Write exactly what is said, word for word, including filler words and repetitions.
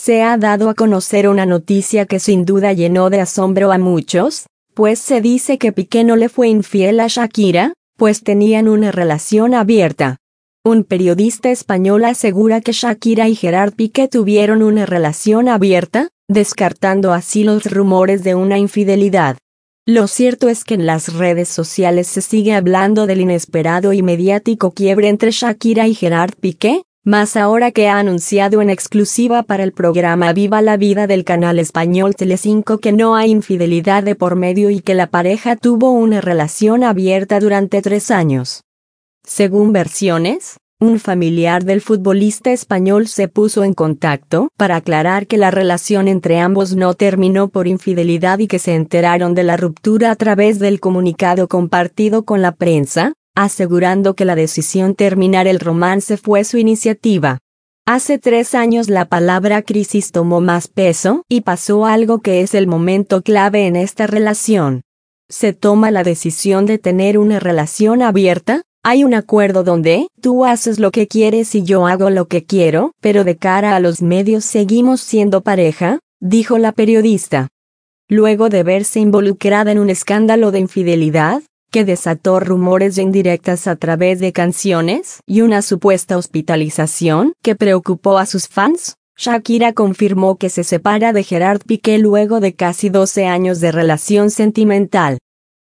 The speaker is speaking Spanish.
se ha dado a conocer una noticia que sin duda llenó de asombro a muchos, pues se dice que Piqué no le fue infiel a Shakira, pues tenían una relación abierta. Un periodista español asegura que Shakira y Gerard Piqué tuvieron una relación abierta, descartando así los rumores de una infidelidad. Lo cierto es que en las redes sociales se sigue hablando del inesperado y mediático quiebre entre Shakira y Gerard Piqué, más ahora que ha anunciado en exclusiva para el programa Viva la Vida del canal español Telecinco que no hay infidelidad de por medio y que la pareja tuvo una relación abierta durante tres años. Según versiones, un familiar del futbolista español se puso en contacto para aclarar que la relación entre ambos no terminó por infidelidad y que se enteraron de la ruptura a través del comunicado compartido con la prensa, asegurando que la decisión terminar el romance fue su iniciativa. Hace tres años la palabra crisis tomó más peso y pasó algo que es el momento clave en esta relación. Se toma la decisión de tener una relación abierta. Hay un acuerdo donde tú haces lo que quieres y yo hago lo que quiero, pero de cara a los medios seguimos siendo pareja, dijo la periodista. Luego de verse involucrada en un escándalo de infidelidad, que desató rumores e indirectas a través de canciones y una supuesta hospitalización que preocupó a sus fans, Shakira confirmó que se separa de Gerard Piqué luego de casi doce años de relación sentimental.